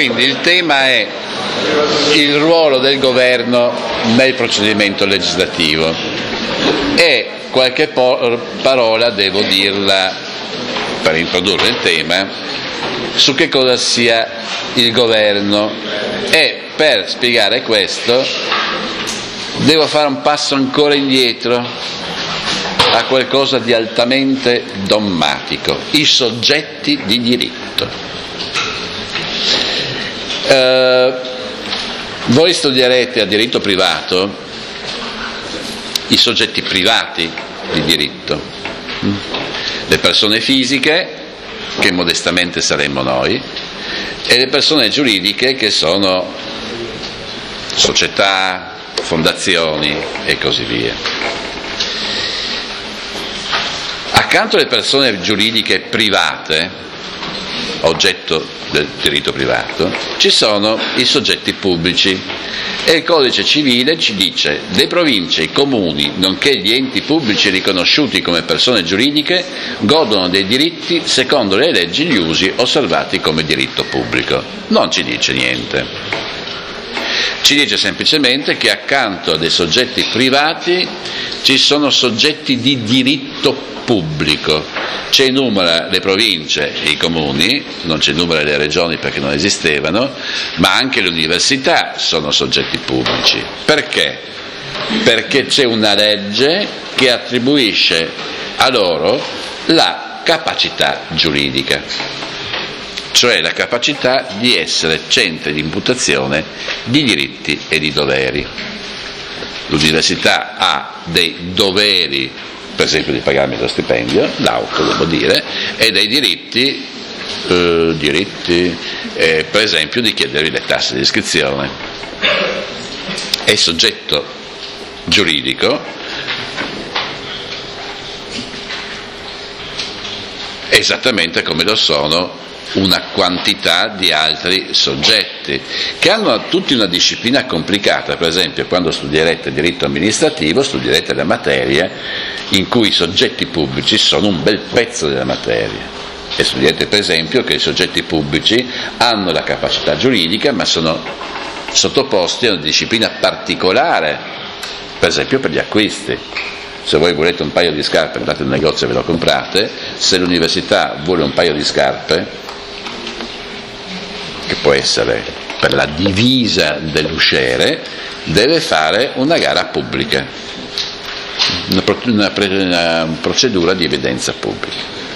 Quindi il tema è il ruolo del governo nel procedimento legislativo e qualche parola devo dirla per introdurre il tema su che cosa sia il governo, e per spiegare questo devo fare un passo ancora indietro a qualcosa di altamente dogmatico: i soggetti di diritto. Voi studierete a diritto privato i soggetti privati di diritto, le persone fisiche, che modestamente saremmo noi, e le persone giuridiche, che sono società, fondazioni e così via. Accanto alle persone giuridiche private, oggetto del diritto privato, ci sono i soggetti pubblici, e il codice civile ci dice: le province, i comuni, nonché gli enti pubblici riconosciuti come persone giuridiche godono dei diritti secondo le leggi e gli usi osservati come diritto pubblico. Non ci dice niente, ci dice semplicemente che accanto a dei soggetti privati ci sono soggetti di diritto pubblico. Ci enumera le province e i comuni, non ci enumera le regioni perché non esistevano, ma anche le università sono soggetti pubblici. Perché? Perché c'è una legge che attribuisce a loro la capacità giuridica, cioè la capacità di essere centri di imputazione di diritti e di doveri. L'università ha dei doveri, per esempio di pagarmi lo stipendio, l'auto devo dire, e dei diritti, per esempio di chiedervi le tasse di iscrizione. È soggetto giuridico esattamente come lo sono una quantità di altri soggetti che hanno tutti una disciplina complicata. Per esempio, quando studierete diritto amministrativo, studierete la materia in cui i soggetti pubblici sono un bel pezzo della materia, e studierete per esempio che i soggetti pubblici hanno la capacità giuridica ma sono sottoposti a una disciplina particolare, per esempio per gli acquisti. Se voi volete un paio di scarpe, andate al negozio e ve lo comprate. Se l'università vuole un paio di scarpe, che può essere per la divisa dell'usciere, deve fare una gara pubblica, una procedura di evidenza pubblica.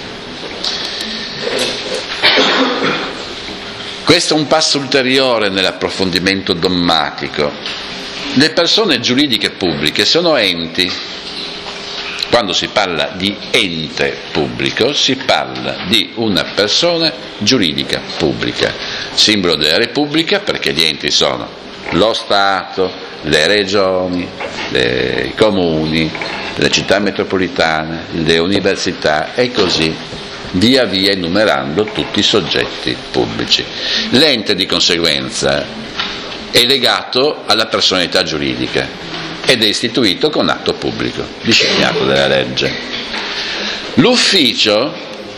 Questo è un passo ulteriore nell'approfondimento dogmatico. Le persone giuridiche pubbliche sono enti. Quando si parla di ente pubblico si parla di una persona giuridica pubblica, simbolo della Repubblica, perché gli enti sono lo Stato, le regioni, i comuni, le città metropolitane, le università e così via via, enumerando tutti i soggetti pubblici. L'ente di conseguenza è legato alla personalità giuridica ed è istituito con atto pubblico, disciplinato dalla legge. L'ufficio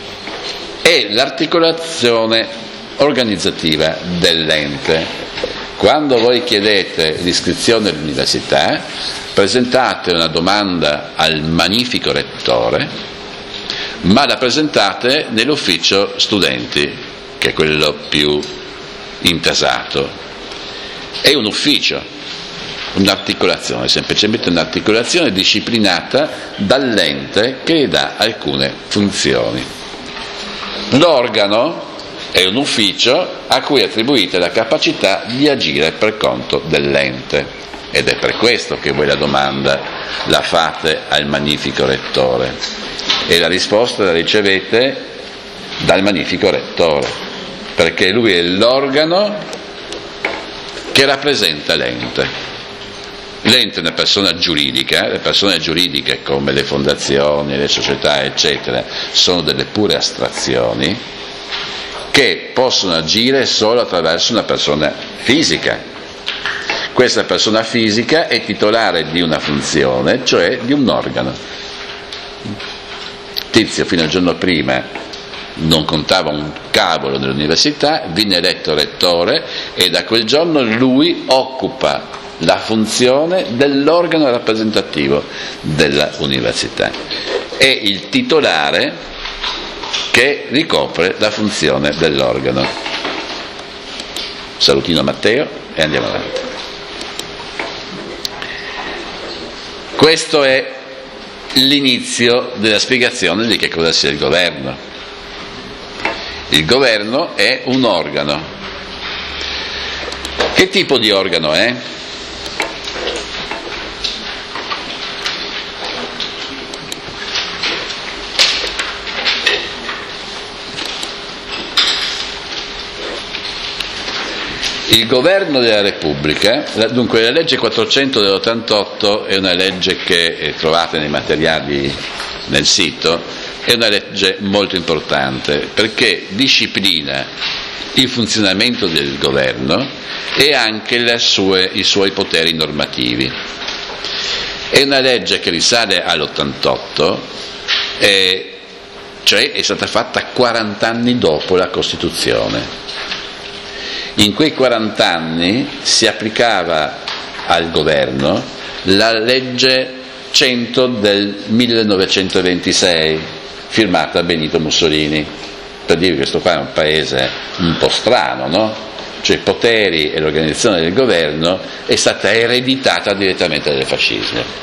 è l'articolazione organizzativa dell'ente. Quando voi chiedete l'iscrizione all'università, presentate una domanda al magnifico rettore, ma la presentate nell'ufficio studenti, che è quello più intasato. È un ufficio, un'articolazione, semplicemente un'articolazione disciplinata dall'ente che gli dà alcune funzioni. L'organo è un ufficio a cui attribuite la capacità di agire per conto dell'ente, ed è per questo che voi la domanda la fate al magnifico rettore e la risposta la ricevete dal magnifico rettore, perché lui è l'organo che rappresenta l'ente. L'ente è una persona giuridica, le persone giuridiche come le fondazioni, le società eccetera sono delle pure astrazioni che possono agire solo attraverso una persona fisica. Questa persona fisica è titolare di una funzione, cioè di un organo. Tizio fino al giorno prima non contava un cavolo dell'università, viene eletto rettore e da quel giorno lui occupa la funzione dell'organo rappresentativo della università. È il titolare che ricopre la funzione dell'organo. Salutino Matteo e andiamo avanti. Questo è l'inizio della spiegazione di che cosa sia il governo. Il governo è un organo. Che tipo di organo è? Il governo della Repubblica, dunque la legge 400 dell'88 è una legge che trovate nei materiali nel sito, è una legge molto importante perché disciplina il funzionamento del governo e anche i suoi poteri normativi. È una legge che risale all'88, cioè è stata fatta 40 anni dopo la Costituzione. In quei 40 anni si applicava al governo la legge 100 del 1926, firmata Benito Mussolini. Per dire che questo qua è un paese un po' strano, no? Cioè i poteri e l'organizzazione del governo è stata ereditata direttamente dal fascismo.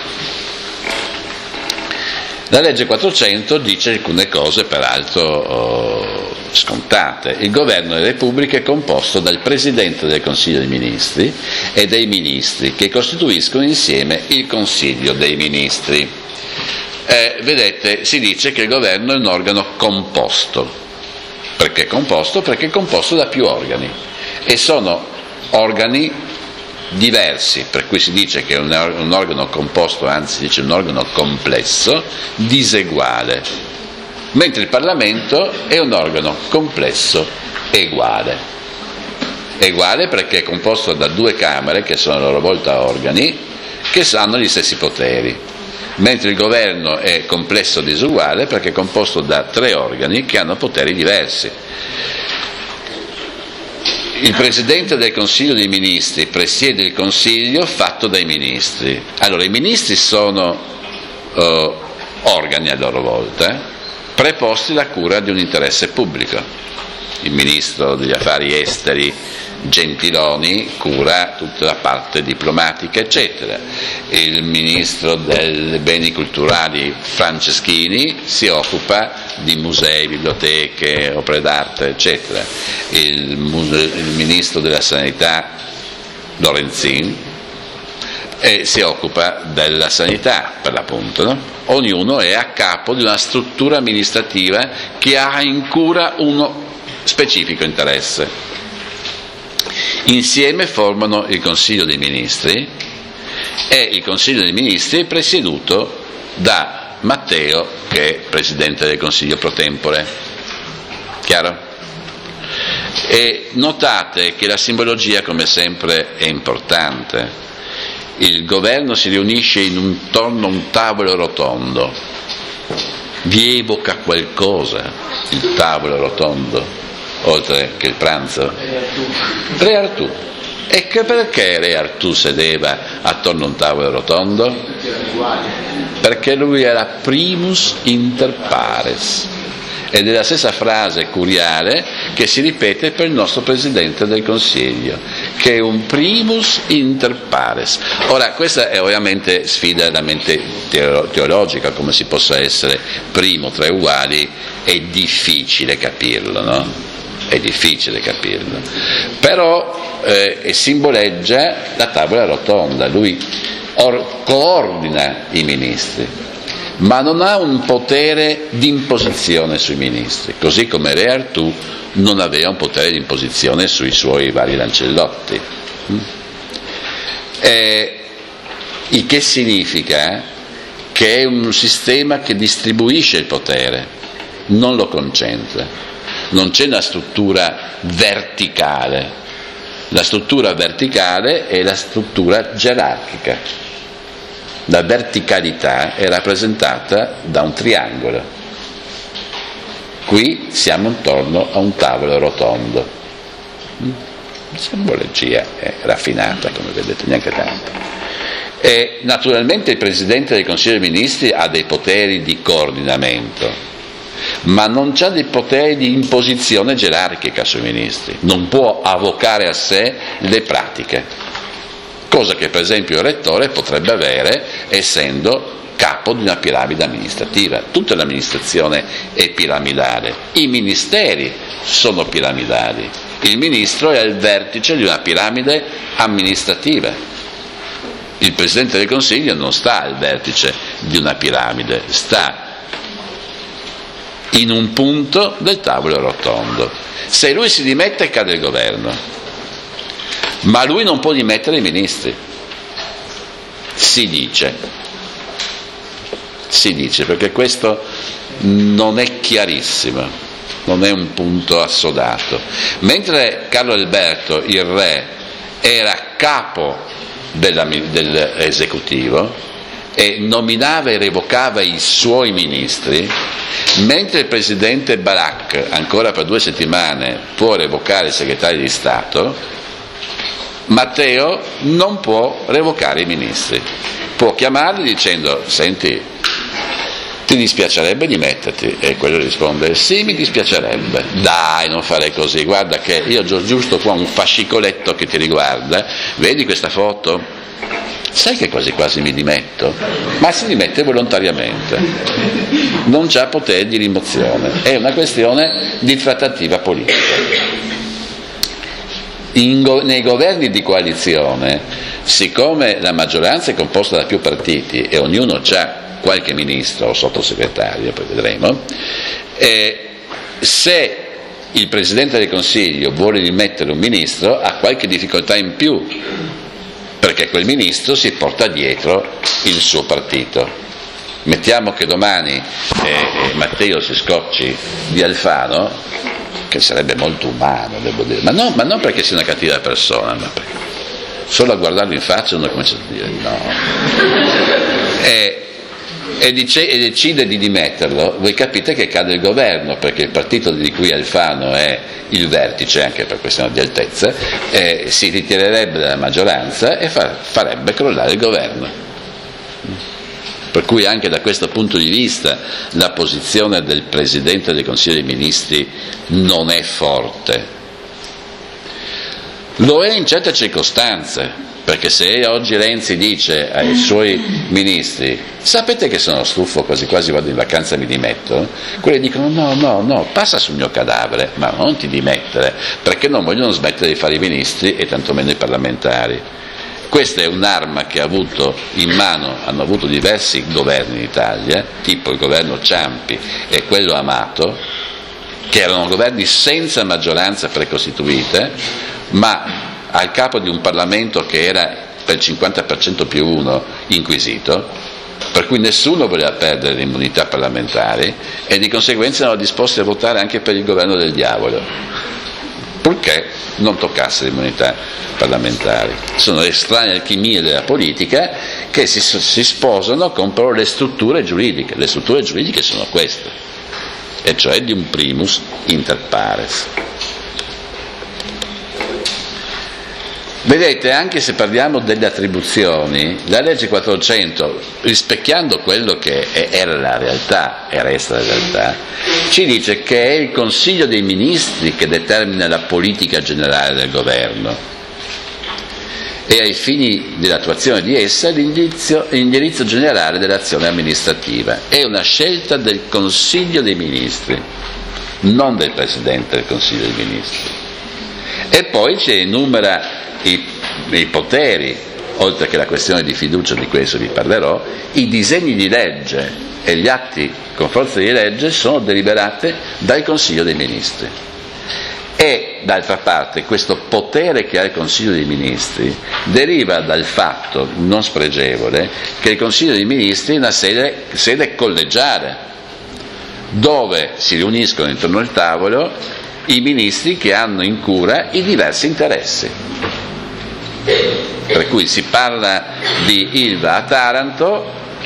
La legge 400 dice alcune cose peraltro scontate. Il governo della Repubblica è composto dal Presidente del Consiglio dei Ministri e dai ministri che costituiscono insieme il Consiglio dei Ministri. Vedete, si dice che il governo è un organo composto. Perché composto? Perché è composto da più organi e sono organi diversi, per cui si dice che è un organo composto, anzi si dice un organo complesso, diseguale, mentre il Parlamento è un organo complesso eguale. Eguale perché è composto da due Camere, che sono a loro volta organi, che hanno gli stessi poteri, mentre il governo è complesso disuguale perché è composto da tre organi che hanno poteri diversi. Il Presidente del Consiglio dei Ministri presiede il Consiglio fatto dai ministri. Allora, i ministri sono organi a loro volta, preposti alla cura di un interesse pubblico. Il Ministro degli Affari Esteri Gentiloni cura tutta la parte diplomatica, eccetera. Il Ministro dei Beni Culturali Franceschini si occupa di musei, biblioteche, opere d'arte, eccetera. Il Ministro della Sanità Lorenzin si occupa della sanità, per l'appunto, no? Ognuno è a capo di una struttura amministrativa che ha in cura uno specifico interesse. Insieme formano il Consiglio dei Ministri e il Consiglio dei Ministri è presieduto da Matteo, che è Presidente del Consiglio pro tempore. Chiaro? E notate che la simbologia, come sempre, è importante. Il governo si riunisce intorno a un tavolo rotondo. Vi evoca qualcosa il tavolo rotondo? Oltre che il pranzo? Re Artù. E che perché Re Artù sedeva attorno a un tavolo rotondo? Perché lui era primus inter pares. Ed è la stessa frase curiale che si ripete per il nostro Presidente del Consiglio, che è un primus inter pares. Ora, questa è ovviamente sfida della mente teologica, come si possa essere primo tra uguali, è difficile capirlo, no? È difficile capirlo, però simboleggia la tavola rotonda. Lui coordina i ministri, ma non ha un potere di imposizione sui ministri, così come Re Artù non aveva un potere di imposizione sui suoi vari lancellotti. Il che significa che è un sistema che distribuisce il potere, non lo concentra. Non c'è una struttura verticale. La struttura verticale è la struttura gerarchica. La verticalità è rappresentata da un triangolo. Qui siamo intorno a un tavolo rotondo. Simbologia raffinata, come vedete, neanche tanto. E naturalmente il Presidente del Consiglio dei Ministri ha dei poteri di coordinamento, ma non ha dei poteri di imposizione gerarchica sui ministri, non può avvocare a sé le pratiche, cosa che per esempio il Rettore potrebbe avere essendo capo di una piramide amministrativa. Tutta l'amministrazione è piramidale, i ministeri sono piramidali, il ministro è al vertice di una piramide amministrativa. Il Presidente del Consiglio non sta al vertice di una piramide, sta in un punto del tavolo rotondo. Se lui si dimette cade il governo, ma lui non può dimettere i ministri, si dice, perché questo non è chiarissimo, non è un punto assodato. Mentre Carlo Alberto, il re, era capo dell'esecutivo e nominava e revocava i suoi ministri, mentre il presidente Barak ancora per 2 settimane può revocare il segretario di Stato, Matteo non può revocare i ministri, può chiamarli dicendo: senti, ti dispiacerebbe dimetterti? E quello risponde: sì, mi dispiacerebbe. Dai, non fare così, guarda che io ho giusto qua un fascicoletto che ti riguarda, vedi questa foto? Sai che quasi quasi mi dimetto? Ma si dimette volontariamente, non c'ha potere di rimozione, è una questione di trattativa politica. Nei governi di coalizione, siccome la maggioranza è composta da più partiti e ognuno ha qualche ministro o sottosegretario, poi vedremo, se il Presidente del Consiglio vuole rimettere un ministro ha qualche difficoltà in più, perché quel ministro si porta dietro il suo partito. Mettiamo che domani Matteo si scocci di Alfano, che sarebbe molto umano, devo dire, ma non perché sia una cattiva persona, ma perché solo a guardarlo in faccia uno comincia a dire no. E decide di dimetterlo, voi capite che cade il governo, perché il partito di cui Alfano è il vertice, anche per questione di altezza, si ritirerebbe dalla maggioranza e farebbe crollare il governo. Per cui anche da questo punto di vista la posizione del Presidente del Consiglio dei Ministri non è forte. Lo è in certe circostanze, perché se oggi Renzi dice ai suoi ministri: sapete che sono stufo, quasi quasi vado in vacanza e mi dimetto, quelli dicono no, passa sul mio cadavere, ma non ti dimettere, perché non vogliono smettere di fare i ministri e tantomeno i parlamentari. Questa è un'arma che hanno avuto diversi governi in Italia, tipo il governo Ciampi e quello Amato, che erano governi senza maggioranza precostituite, ma al capo di un Parlamento che era per il 50% più uno inquisito, per cui nessuno voleva perdere le immunità parlamentari e di conseguenza erano disposti a votare anche per il governo del diavolo, purché non toccasse le immunità parlamentari. Sono le strane alchimie della politica che si sposano con però le strutture giuridiche. Le strutture giuridiche sono queste, e cioè di un primus inter pares. Vedete, anche se parliamo delle attribuzioni, la legge 400, rispecchiando quello che era la realtà e resta la realtà, ci dice che è il Consiglio dei Ministri che determina la politica generale del governo e ai fini dell'attuazione di essa l'indirizzo generale dell'azione amministrativa. È una scelta del Consiglio dei Ministri, non del Presidente del Consiglio dei Ministri. E poi ci enumera i poteri, oltre che la questione di fiducia, di questo vi parlerò. I disegni di legge e gli atti con forza di legge sono deliberati dal Consiglio dei Ministri. E d'altra parte questo potere che ha il Consiglio dei Ministri deriva dal fatto non spregevole che il Consiglio dei Ministri è una sede collegiale, dove si riuniscono intorno al tavolo i ministri che hanno in cura i diversi interessi. Per cui si parla di Ilva a Taranto,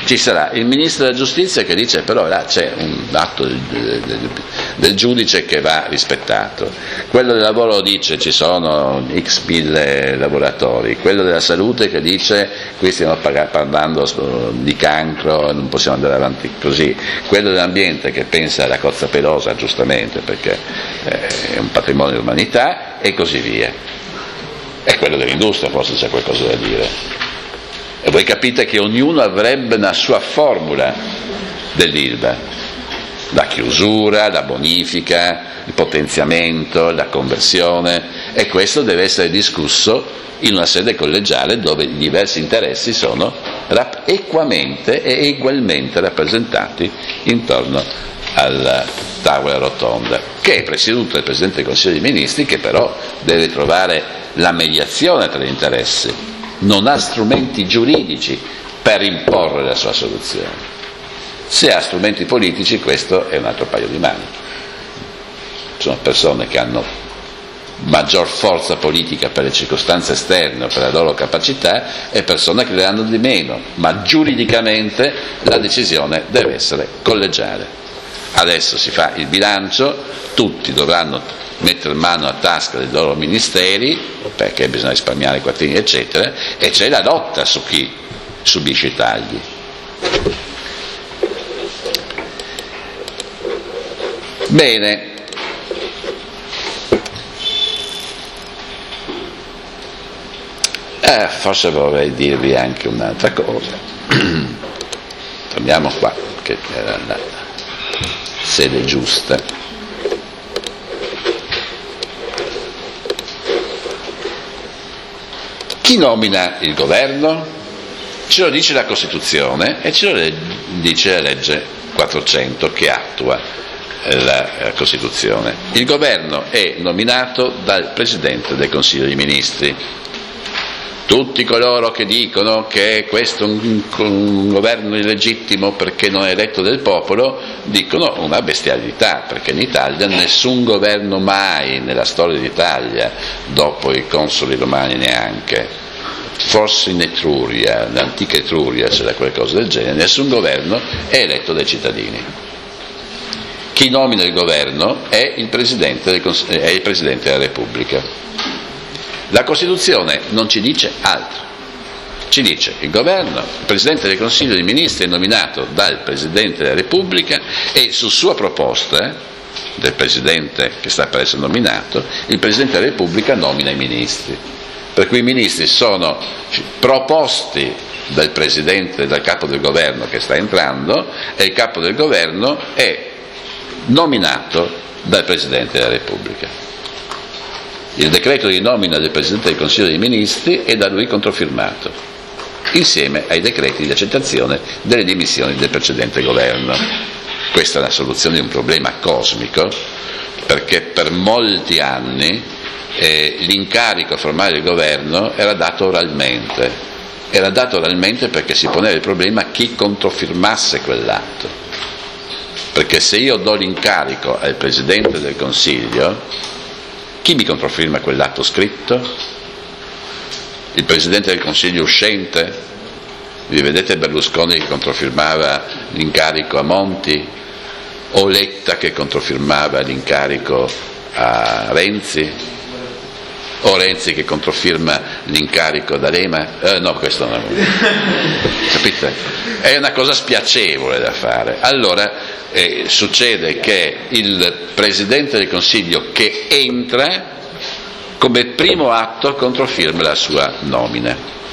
ci sarà il ministro della giustizia che dice però là c'è un atto del giudice che va rispettato, quello del lavoro dice ci sono x mille lavoratori, quello della salute che dice qui stiamo parlando di cancro, non possiamo andare avanti così, quello dell'ambiente che pensa alla cozza pelosa, giustamente perché è un patrimonio dell'umanità, e così via. E quello dell'industria forse c'è qualcosa da dire. E voi capite che ognuno avrebbe una sua formula dell'ILVA, la chiusura, la bonifica, il potenziamento, la conversione, e questo deve essere discusso in una sede collegiale dove i diversi interessi sono equamente e ugualmente rappresentati intorno alla tavola rotonda, che è presieduta dal Presidente del Consiglio dei Ministri, che però deve trovare la mediazione tra gli interessi. Non ha strumenti giuridici per imporre la sua soluzione. Se ha strumenti politici, questo è un altro paio di mani. Sono persone che hanno maggior forza politica per le circostanze esterne o per la loro capacità, e persone che le hanno di meno, ma giuridicamente la decisione deve essere collegiale. Adesso si fa il bilancio, tutti dovranno mettere mano a tasca dei loro ministeri perché bisogna risparmiare i quattrini eccetera, e c'è la lotta su chi subisce i tagli. Bene, forse vorrei dirvi anche un'altra cosa. Torniamo qua, che era la sede giusta. Chi nomina il governo? Ce lo dice la Costituzione e ce lo dice la legge 400 che attua la Costituzione. Il governo è nominato dal Presidente del Consiglio dei Ministri. Tutti coloro che dicono che questo è un governo illegittimo perché non è eletto del popolo dicono una bestialità, perché in Italia nessun governo mai nella storia d'Italia, dopo i consoli romani neanche, forse in Etruria, l'antica Etruria c'era qualcosa del genere, nessun governo è eletto dai cittadini. Chi nomina il governo è il Presidente della Repubblica. La Costituzione non ci dice altro, ci dice il governo, il Presidente del Consiglio dei Ministri è nominato dal Presidente della Repubblica e su sua proposta del Presidente che sta per essere nominato, il Presidente della Repubblica nomina i ministri, per cui i ministri sono proposti dal Presidente, dal Capo del Governo che sta entrando, e il Capo del Governo è nominato dal Presidente della Repubblica. Il decreto di nomina del Presidente del Consiglio dei Ministri è da lui controfirmato, insieme ai decreti di accettazione delle dimissioni del precedente governo. Questa è la soluzione di un problema cosmico, perché per molti anni l'incarico formale del governo era dato oralmente. Era dato oralmente perché si poneva il problema chi controfirmasse quell'atto. Perché se io do l'incarico al Presidente del Consiglio, chi mi controfirma quell'atto scritto? Il Presidente del Consiglio uscente? Vi vedete Berlusconi che controfirmava l'incarico a Monti? O Letta che controfirmava l'incarico a Renzi? O Renzi che controfirma l'incarico ad Alema? No, questo non è. Capite? È una cosa spiacevole da fare. Allora succede che il Presidente del Consiglio che entra come primo atto controfirma la sua nomina.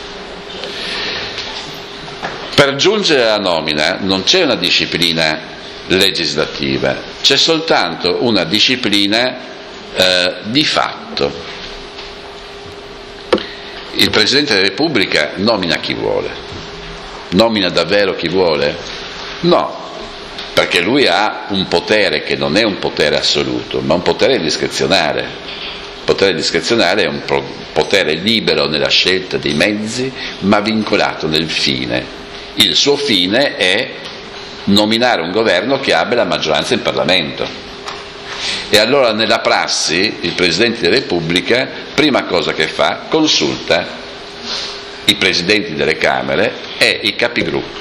Per giungere alla nomina non c'è una disciplina legislativa, c'è soltanto una disciplina di fatto. Il Presidente della Repubblica nomina chi vuole. Nomina davvero chi vuole? No, perché lui ha un potere che non è un potere assoluto, ma un potere discrezionale. Il potere discrezionale è un potere libero nella scelta dei mezzi, ma vincolato nel fine. Il suo fine è nominare un governo che abbia la maggioranza in Parlamento. E allora nella prassi il Presidente della Repubblica, prima cosa che fa, consulta i Presidenti delle Camere e i capigruppo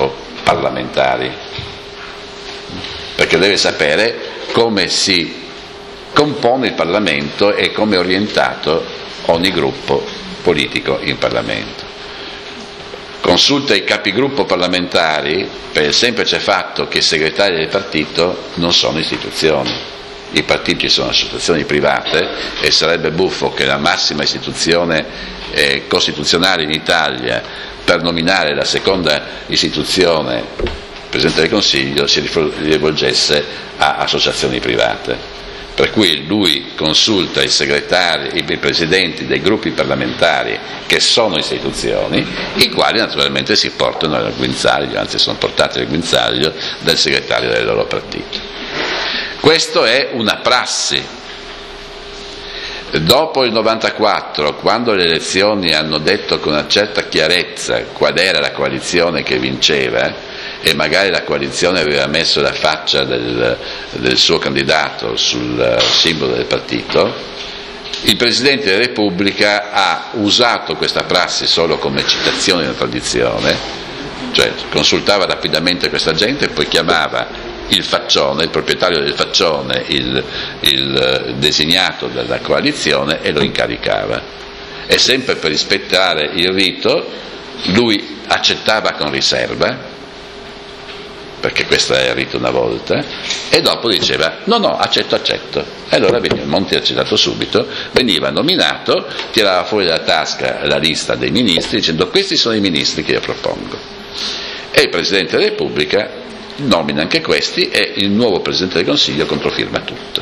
parlamentari, perché deve sapere come si compone il Parlamento e come è orientato ogni gruppo politico in Parlamento. Consulta i capigruppo parlamentari per il semplice fatto che i segretari del partito non sono istituzioni. I partiti sono associazioni private e sarebbe buffo che la massima istituzione costituzionale in Italia, per nominare la seconda istituzione, Presidente del Consiglio, si rivolgesse a associazioni private. Per cui lui consulta i segretari, i presidenti dei gruppi parlamentari che sono istituzioni, i quali naturalmente si portano al guinzaglio, anzi sono portati al guinzaglio del segretario del loro partito. Questo è una prassi. Dopo il 94, quando le elezioni hanno detto con una certa chiarezza qual era la coalizione che vinceva, e magari la coalizione aveva messo la faccia del suo candidato sul simbolo del partito, il Presidente della Repubblica ha usato questa prassi solo come citazione di una tradizione, cioè consultava rapidamente questa gente e poi chiamava il faccione, il proprietario del faccione, il designato della coalizione, e lo incaricava. E sempre per rispettare il rito lui accettava con riserva, perché questo era il rito una volta, e dopo diceva no, accetto. E allora Monti ha accettato subito, veniva nominato, tirava fuori dalla tasca la lista dei ministri dicendo questi sono i ministri che io propongo, e il Presidente della Repubblica nomina anche questi e il nuovo Presidente del Consiglio controfirma tutto.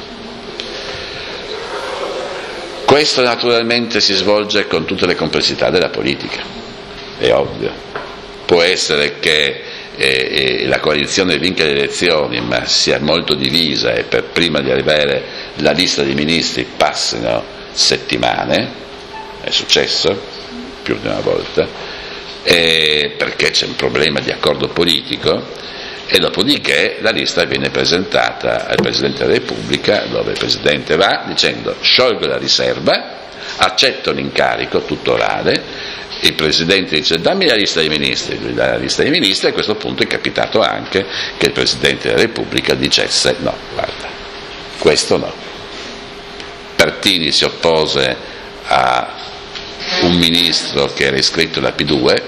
Questo naturalmente si svolge con tutte le complessità della politica, è ovvio. Può essere che la coalizione vinca le elezioni ma sia molto divisa e per prima di arrivare la lista dei ministri passino settimane, è successo più di una volta, perché c'è un problema di accordo politico, e dopodiché la lista viene presentata al Presidente della Repubblica, dove il Presidente va dicendo sciolgo la riserva, accetto l'incarico, tutto orale. Il Presidente dice dammi la lista dei ministri, lui dà la lista dei ministri, e a questo punto è capitato anche che il Presidente della Repubblica dicesse no, guarda, questo no. Pertini si oppose a un ministro che era iscritto alla P2,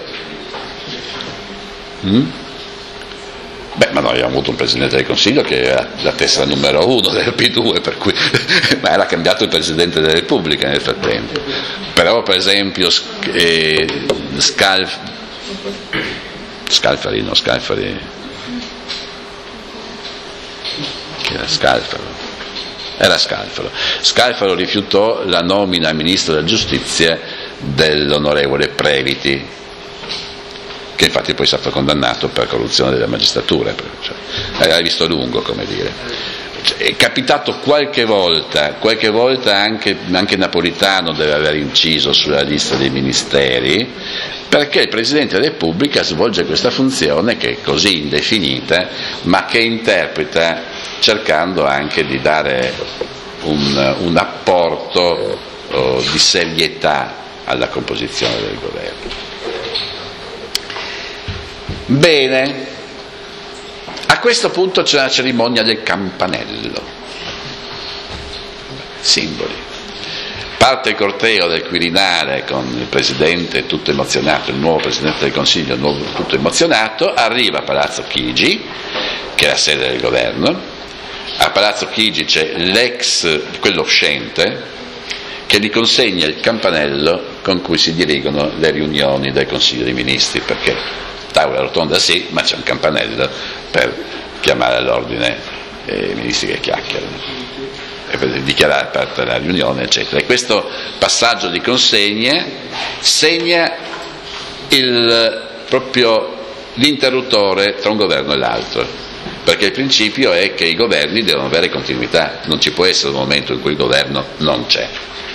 ma noi abbiamo avuto un Presidente del Consiglio che era la tessera numero 1 del P2, per cui ma era cambiato il Presidente della Repubblica nel frattempo. Però per esempio Scalfaro rifiutò la nomina a Ministro della Giustizia dell'onorevole Previti, che infatti poi è stato condannato per corruzione della magistratura, cioè, aveva visto lungo, come dire. È capitato qualche volta anche Napolitano deve aver inciso sulla lista dei ministeri, perché il Presidente della Repubblica svolge questa funzione che è così indefinita, ma che interpreta cercando anche di dare un apporto di serietà alla composizione del governo. Bene, a questo punto c'è la cerimonia del campanello, simboli. Parte il corteo del Quirinale con il Presidente tutto emozionato, il nuovo Presidente del Consiglio tutto emozionato, arriva a Palazzo Chigi, che è la sede del governo. A Palazzo Chigi c'è quello uscente, che gli consegna il campanello con cui si dirigono le riunioni del Consiglio dei Ministri, perché tavola rotonda sì, ma c'è un campanello per chiamare all'ordine i ministri che chiacchierano e per dichiarare aperta la riunione, eccetera. E questo passaggio di consegne segna proprio l'interruttore tra un governo e l'altro, perché il principio è che i governi devono avere continuità, non ci può essere un momento in cui il governo non c'è.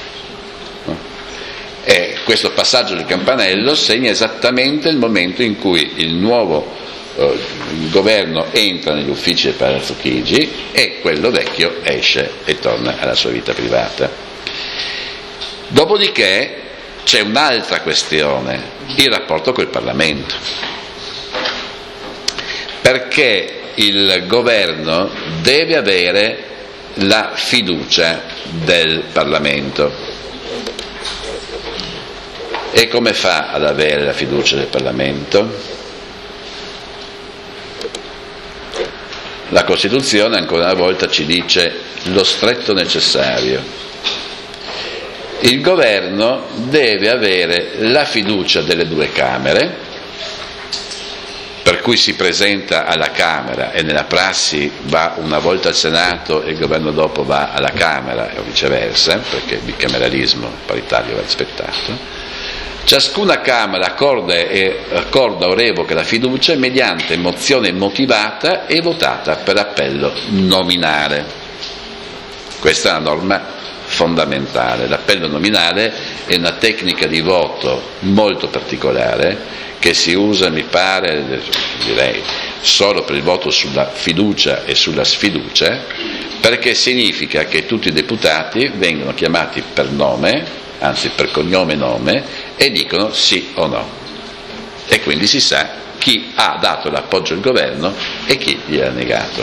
E questo passaggio del campanello segna esattamente il momento in cui il nuovo governo entra negli uffici del Palazzo Chigi e quello vecchio esce e torna alla sua vita privata. Dopodiché c'è un'altra questione, il rapporto col Parlamento. perché il governo deve avere la fiducia del Parlamento. E come fa ad avere la fiducia del Parlamento? La Costituzione ancora una volta ci dice lo stretto necessario. Il governo deve avere la fiducia delle due Camere, per cui si presenta alla Camera e nella prassi va una volta al Senato e il governo dopo va alla Camera o viceversa, perché il bicameralismo paritario va rispettato. Ciascuna Camera accorda o revoca la fiducia mediante mozione motivata e votata per appello nominale. Questa è una norma fondamentale. L'appello nominale è una tecnica di voto molto particolare che si usa, mi pare, direi, solo per il voto sulla fiducia e sulla sfiducia, perché significa che tutti i deputati vengono chiamati per nome, anzi per cognome e nome, e dicono sì o no. E quindi si sa chi ha dato l'appoggio al governo e chi gliel'ha negato.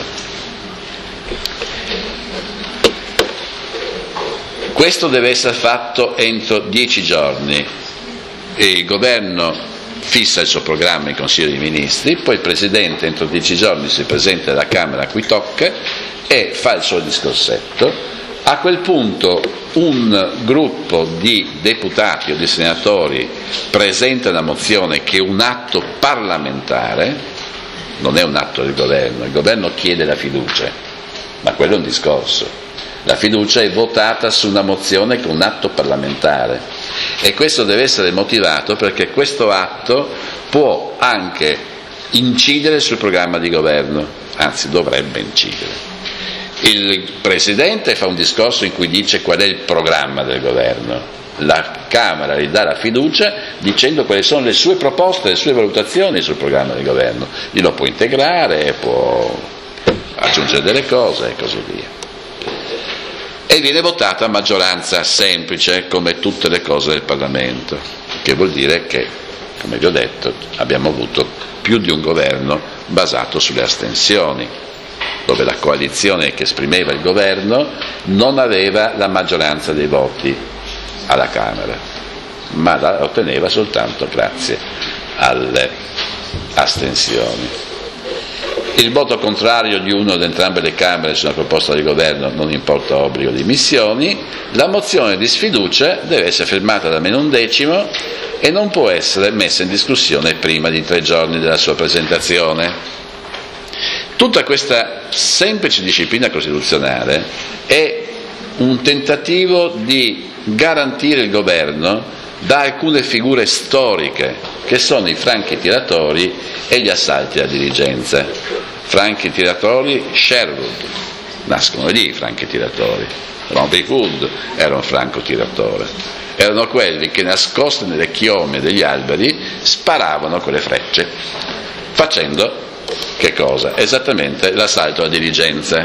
Questo deve essere fatto entro 10 giorni. E il governo fissa il suo programma in Consiglio dei Ministri, poi il Presidente entro 10 giorni si presenta alla Camera a cui tocca e fa il suo discorsetto. A quel punto un gruppo di deputati o di senatori presenta una mozione che è un atto parlamentare, non è un atto del governo, il governo chiede la fiducia, ma quello è un discorso. La fiducia è votata su una mozione che è un atto parlamentare e questo deve essere motivato perché questo atto può anche incidere sul programma di governo, anzi dovrebbe incidere. Il Presidente fa un discorso in cui dice qual è il programma del governo, la Camera gli dà la fiducia dicendo quali sono le sue proposte, le sue valutazioni sul programma del governo, glielo può integrare, può aggiungere delle cose e così via. E viene votata a maggioranza semplice, come tutte le cose del Parlamento, che vuol dire che, come vi ho detto, abbiamo avuto più di un governo basato sulle astensioni, dove la coalizione che esprimeva il governo non aveva la maggioranza dei voti alla Camera, ma la otteneva soltanto grazie alle astensioni. Il voto contrario di uno o di entrambe le Camere su una proposta di governo non importa obbligo di dimissioni, la mozione di sfiducia deve essere firmata da almeno un decimo e non può essere messa in discussione prima di 3 giorni dalla sua presentazione. Tutta questa semplice disciplina costituzionale è un tentativo di garantire il governo da alcune figure storiche che sono i franchi tiratori e gli assalti alla diligenza. Franchi tiratori, Sherwood, nascono lì i franchi tiratori. Robin Hood era un franco tiratore. Erano quelli che nascosti nelle chiome degli alberi sparavano con le frecce, facendo che cosa? Esattamente l'assalto alla diligenza.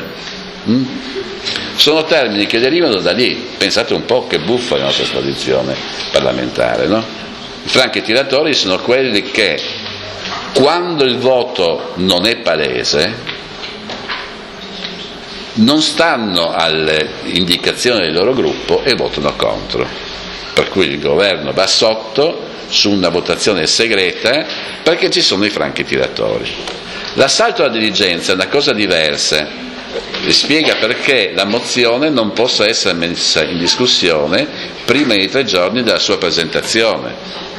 Sono termini che derivano da lì. Pensate un po' che buffa la nostra tradizione parlamentare, no? I franchi tiratori sono quelli che, quando il voto non è palese, non stanno alle indicazioni del loro gruppo e votano contro. Per cui il governo va sotto su una votazione segreta perché ci sono i franchi tiratori. L'assalto alla diligenza è una cosa diversa, spiega perché la mozione non possa essere messa in discussione prima di 3 giorni dalla sua presentazione.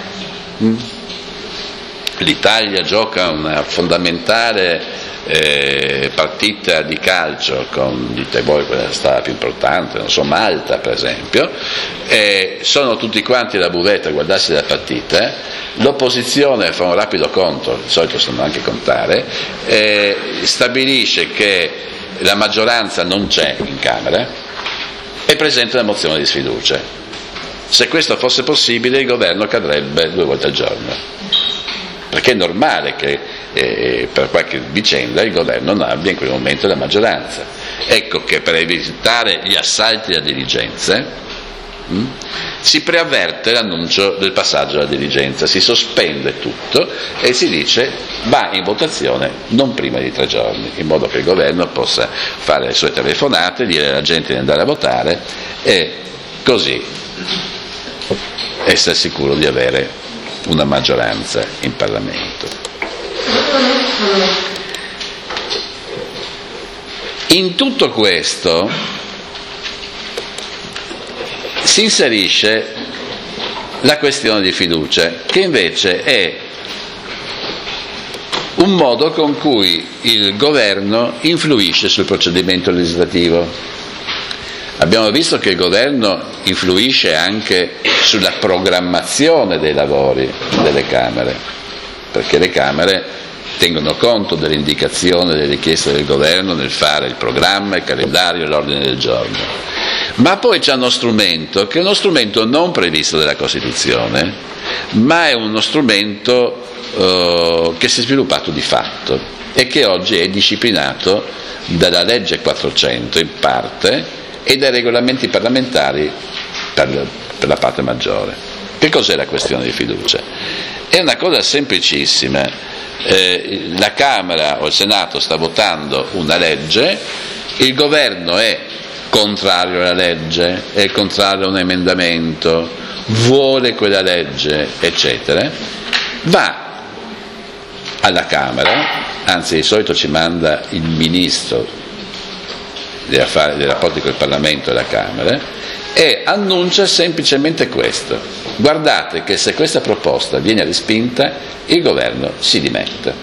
L'Italia gioca una fondamentale partita di calcio con, dite voi quella è stata più importante, non so, Malta per esempio, sono tutti quanti alla buvetta a guardarsi la partita, l'opposizione fa un rapido conto, di solito sanno anche contare, stabilisce che la maggioranza non c'è in Camera e presenta una mozione di sfiducia. Se questo fosse possibile il governo cadrebbe 2 volte al giorno, perché è normale che per qualche vicenda il governo non abbia in quel momento la maggioranza. Ecco che per evitare gli assalti alla diligenza Si preavverte l'annuncio del passaggio alla diligenza, si sospende tutto e si dice va in votazione non prima di 3 giorni, in modo che il governo possa fare le sue telefonate, dire alla gente di andare a votare e così essere sicuro di avere una maggioranza in Parlamento. In tutto questo si inserisce la questione di fiducia, che invece è un modo con cui il governo influisce sul procedimento legislativo. Abbiamo visto che il governo influisce anche sulla programmazione dei lavori delle Camere, perché le Camere tengono conto delle indicazioni, delle richieste del governo nel fare il programma, il calendario e l'ordine del giorno. Ma poi c'è uno strumento che è uno strumento non previsto dalla Costituzione, ma è uno strumento che si è sviluppato di fatto e che oggi è disciplinato dalla legge 400 in parte e dai regolamenti parlamentari per la parte maggiore. Che cos'è la questione di fiducia? È una cosa semplicissima. La Camera o il Senato sta votando una legge, il governo è contrario alla legge, è contrario a un emendamento, vuole quella legge, eccetera, va alla Camera, anzi di solito ci manda il Ministro dei rapporti con il Parlamento e la Camera, e annuncia semplicemente questo: guardate che se questa proposta viene respinta il governo si dimette.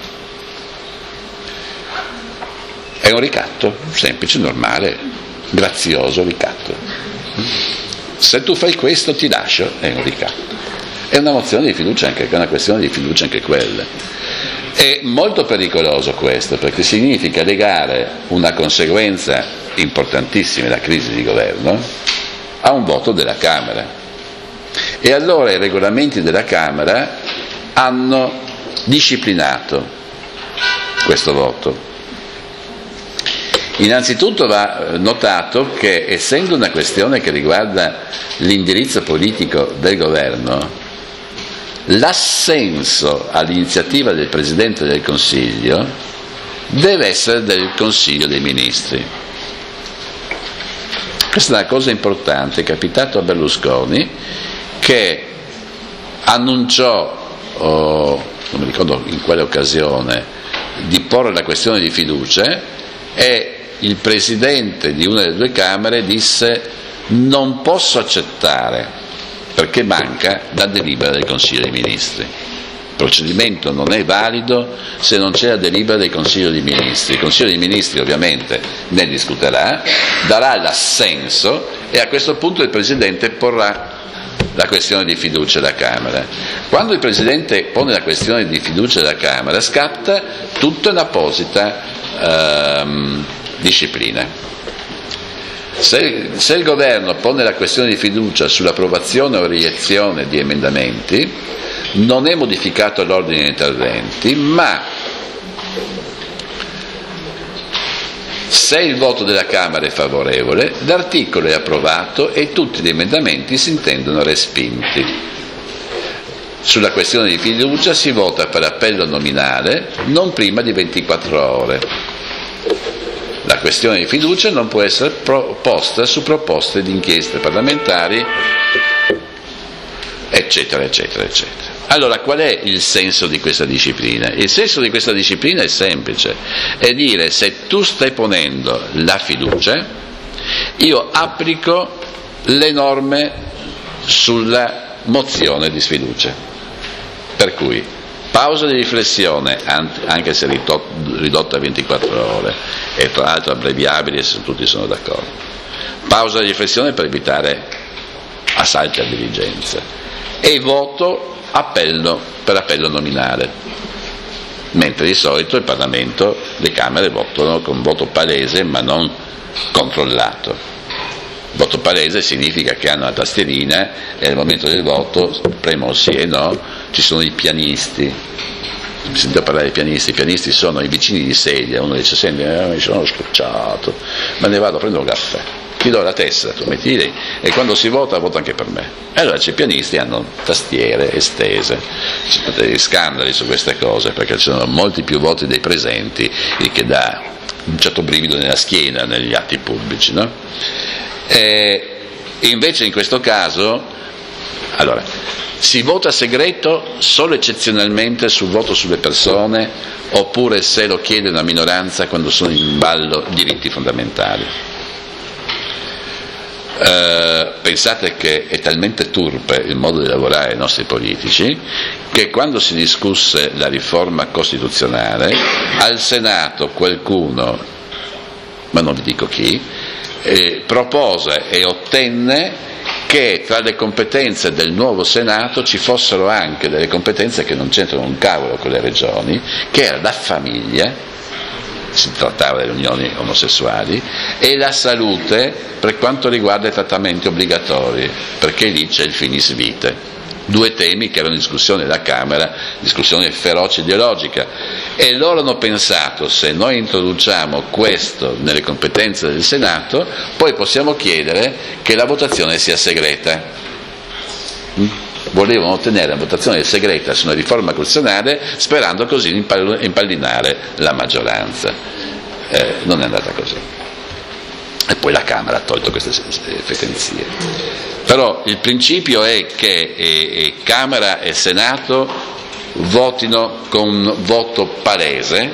È un ricatto semplice, normale, grazioso ricatto. Se tu fai questo ti lascio, è un ricatto. È una mozione di fiducia, anche è una questione di fiducia anche quella. È molto pericoloso questo, perché significa legare una conseguenza importantissima della crisi di governo a un voto della Camera. E allora i regolamenti della Camera hanno disciplinato questo voto. Innanzitutto va notato che, essendo una questione che riguarda l'indirizzo politico del governo, l'assenso all'iniziativa del Presidente del Consiglio deve essere del Consiglio dei Ministri. Questa è una cosa importante, è capitato a Berlusconi, che annunciò, non mi ricordo in quale occasione, di porre la questione di fiducia, e il Presidente di una delle 2 Camere disse: non posso accettare perché manca la delibera del Consiglio dei Ministri. Il procedimento non è valido se non c'è la delibera del Consiglio dei Ministri. Il Consiglio dei Ministri ovviamente ne discuterà, darà l'assenso e a questo punto il Presidente porrà la questione di fiducia alla Camera. Quando il Presidente pone la questione di fiducia alla Camera, scatta tutta un'apposita disciplina. Se il governo pone la questione di fiducia sull'approvazione o reiezione di emendamenti, non è modificato l'ordine degli interventi, ma se il voto della Camera è favorevole, l'articolo è approvato e tutti gli emendamenti si intendono respinti. Sulla questione di fiducia si vota per appello nominale non prima di 24 ore. La questione di fiducia non può essere posta su proposte di inchieste parlamentari, eccetera, eccetera, eccetera. Allora, qual è il senso di questa disciplina? Il senso di questa disciplina è semplice, è dire: se tu stai ponendo la fiducia, io applico le norme sulla mozione di sfiducia. Per cui pausa di riflessione, anche se ridotta a 24 ore, e tra l'altro abbreviabile se tutti sono d'accordo. Pausa di riflessione per evitare assalti a diligenza. E voto per appello nominale, mentre di solito il Parlamento, le Camere votano con voto palese ma non controllato. Voto palese significa che hanno la tastierina e al momento del voto premono sì e no, ci sono i pianisti. Sento parlare dei pianisti. I pianisti sono i vicini di sedia. Uno dice: senti, mi sono scocciato, ma ne vado a prendere un caffè. ti do la tessera, tu metti lì, e quando si vota anche per me. E allora i pianisti hanno tastiere estese, c'è degli scandali su queste cose, perché ci sono molti più voti dei presenti, il che dà un certo brivido nella schiena negli atti pubblici, no? E invece in questo caso, allora, si vota segreto solo eccezionalmente sul voto sulle persone, oppure se lo chiede una minoranza quando sono in ballo diritti fondamentali. Pensate che è talmente turpe il modo di lavorare dei nostri politici che quando si discusse la riforma costituzionale al Senato qualcuno, ma non vi dico chi, propose e ottenne che tra le competenze del nuovo Senato ci fossero anche delle competenze che non c'entrano un cavolo con le regioni, che era la famiglia, si trattava delle unioni omosessuali, e la salute per quanto riguarda i trattamenti obbligatori, perché lì c'è il finis vitae. Due temi che erano in discussione alla Camera, discussione feroce ideologica, e loro hanno pensato: se noi introduciamo questo nelle competenze del Senato, poi possiamo chiedere che la votazione sia segreta. Volevano ottenere la votazione segreta su una riforma costituzionale sperando così di impallinare la maggioranza. Non è andata così. E poi la Camera ha tolto queste fetenzie. Però il principio è che Camera e Senato votino con voto palese,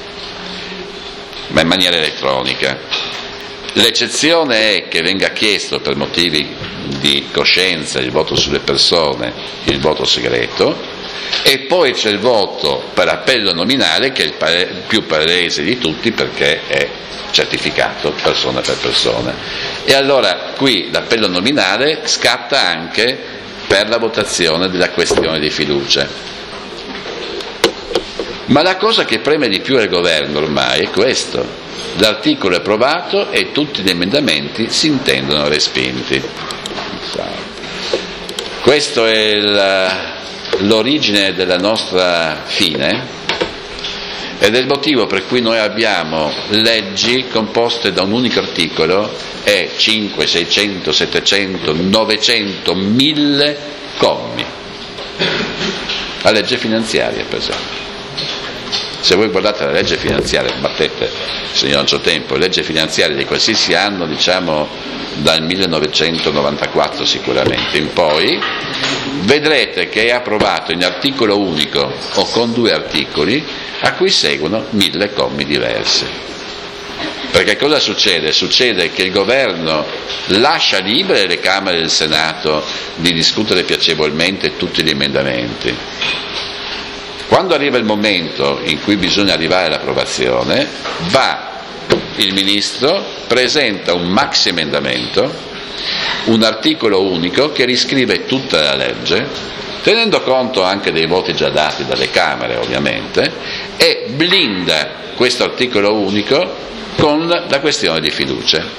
ma in maniera elettronica. L'eccezione è che venga chiesto per motivi di coscienza il voto sulle persone, il voto segreto, e poi c'è il voto per appello nominale, che è il più palese di tutti perché è certificato persona per persona. E allora qui l'appello nominale scatta anche per la votazione della questione di fiducia. Ma la cosa che preme di più al governo ormai è questo: l'articolo è approvato e tutti gli emendamenti si intendono respinti. Questo è l'origine della nostra fine, ed è il motivo per cui noi abbiamo leggi composte da un unico articolo e 5, 600, 700, 900, 1000 commi. La legge finanziaria, per esempio. Se voi guardate la legge finanziaria, battete, se io non c'ho tempo, legge finanziaria di qualsiasi anno, diciamo dal 1994 sicuramente in poi, vedrete che è approvato in articolo unico o con 2 articoli a cui seguono 1000 commi diversi. Perché cosa succede? Succede che il governo lascia libere le Camere del Senato di discutere piacevolmente tutti gli emendamenti. Quando arriva il momento in cui bisogna arrivare all'approvazione, va il Ministro, presenta un maxi emendamento, un articolo unico che riscrive tutta la legge, tenendo conto anche dei voti già dati dalle Camere ovviamente, e blinda questo articolo unico con la questione di fiducia.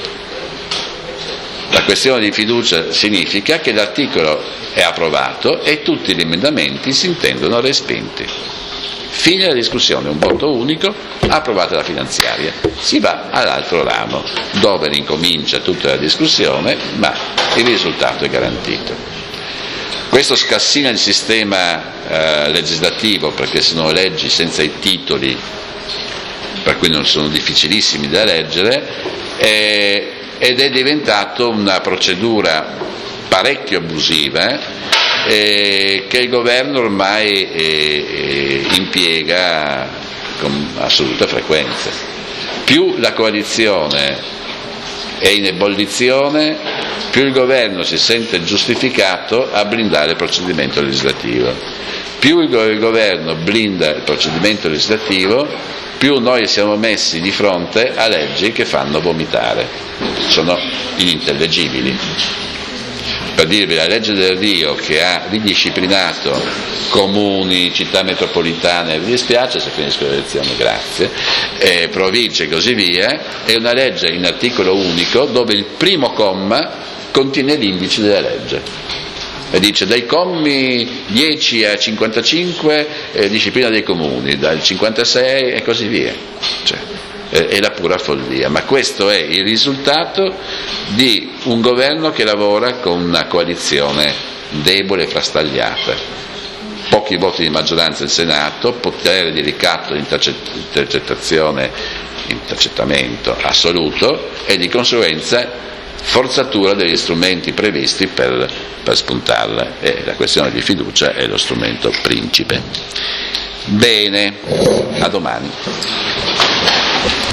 La questione di fiducia significa che l'articolo è approvato e tutti gli emendamenti si intendono respinti. Fine la discussione, un voto unico, approvata la finanziaria. Si va all'altro ramo, dove ricomincia tutta la discussione, ma il risultato è garantito. Questo scassina il sistema legislativo, perché sono leggi senza i titoli, per cui non sono difficilissimi da leggere, ed è diventato una procedura parecchio abusiva che il governo ormai impiega con assoluta frequenza. Più la coalizione è in ebollizione, più il governo si sente giustificato a blindare il procedimento legislativo. Più il governo blinda il procedimento legislativo, più noi siamo messi di fronte a leggi che fanno vomitare, sono inintellegibili. Per dirvi, la legge del Rio, che ha ridisciplinato comuni, città metropolitane, mi dispiace se finisco le elezioni, grazie, province e così via, è una legge in articolo unico dove il primo comma contiene l'indice della legge e dice dai commi 10 a 55 disciplina dei comuni, dal 56 e così via. Cioè, è la pura follia, ma questo è il risultato di un governo che lavora con una coalizione debole e frastagliata, pochi voti di maggioranza in Senato, potere di ricatto di intercettamento assoluto e di conseguenza forzatura degli strumenti previsti per spuntarla, e la questione di fiducia è lo strumento principe. Bene, a domani.